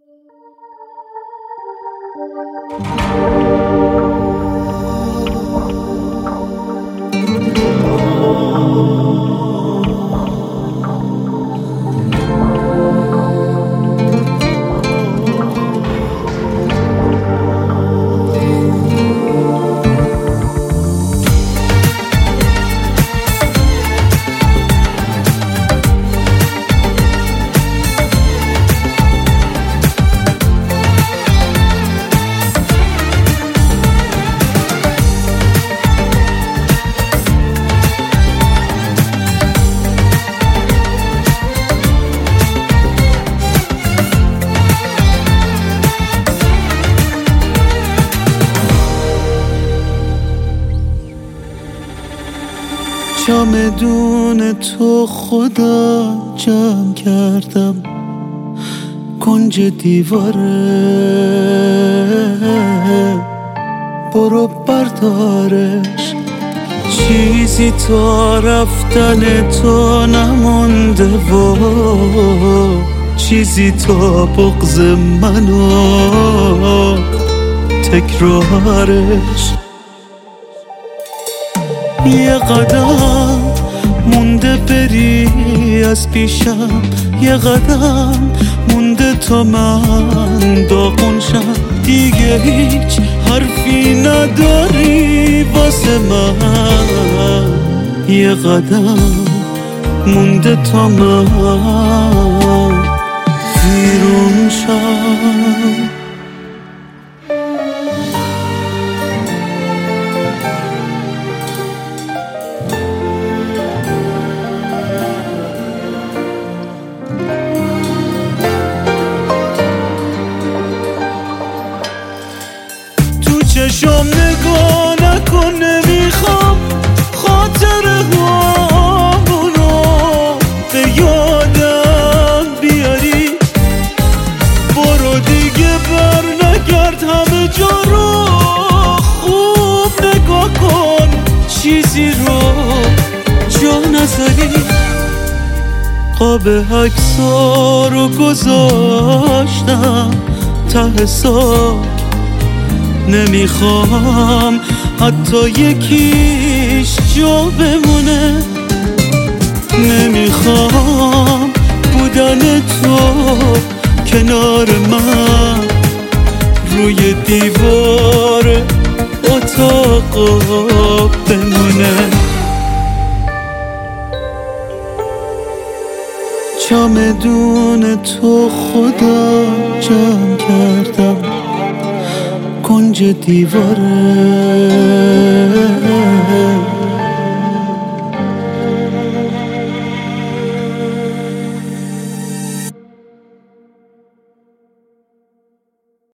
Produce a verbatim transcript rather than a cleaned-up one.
چمدون تو خدا جمع کردم کنج دیواره، برو بردارش، چیزی تا رفتن تو نمونده و چیزی تا بغض منو تکرارش. یه قدم مونده بری از پیشم، یه قدم مونده تا من داغون شم، دیگه هیچ حرفی نداری واسه من. یه قدم مونده تا من ویرون شم. چشم نگاه نکن، نمیخوام خاطره هامونو به یادم بیاری. برو دیگه بر نگرد، همه جا رو خوب نگاه کن، چیزی رو جا نذاری. قاب عکس‌ها رو گذاشتم ته ساک، نمیخوام حتی یکیش جا بمونه. نمیخوام بودن تو کنار من روی دیوار اتاق بمونه. چمدون تو خدا جمع کردم کنج دیواره،